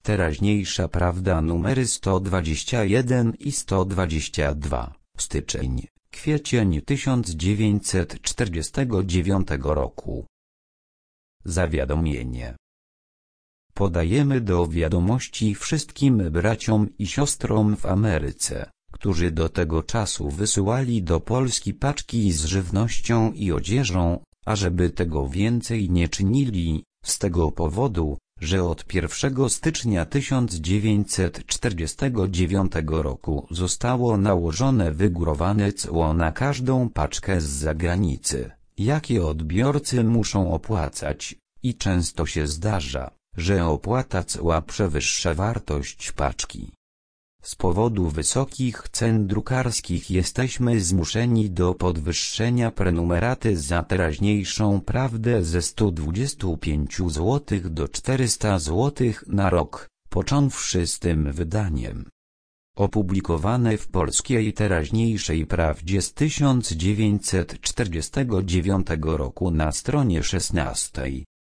Teraźniejsza prawda numery 121 i 122, styczeń, kwiecień 1949 roku. Zawiadomienie. Podajemy do wiadomości wszystkim braciom i siostrom w Ameryce, którzy do tego czasu wysyłali do Polski paczki z żywnością i odzieżą, ażeby tego więcej nie czynili, z tego powodu, że od 1 stycznia 1949 roku zostało nałożone wygórowane cło na każdą paczkę z zagranicy, jakie odbiorcy muszą opłacać, i często się zdarza, że opłata cła przewyższa wartość paczki. Z powodu wysokich cen drukarskich jesteśmy zmuszeni do podwyższenia prenumeraty za teraźniejszą prawdę ze 125 zł do 400 zł na rok, począwszy z tym wydaniem. Opublikowane w Polskiej Teraźniejszej Prawdzie z 1949 roku na stronie 16.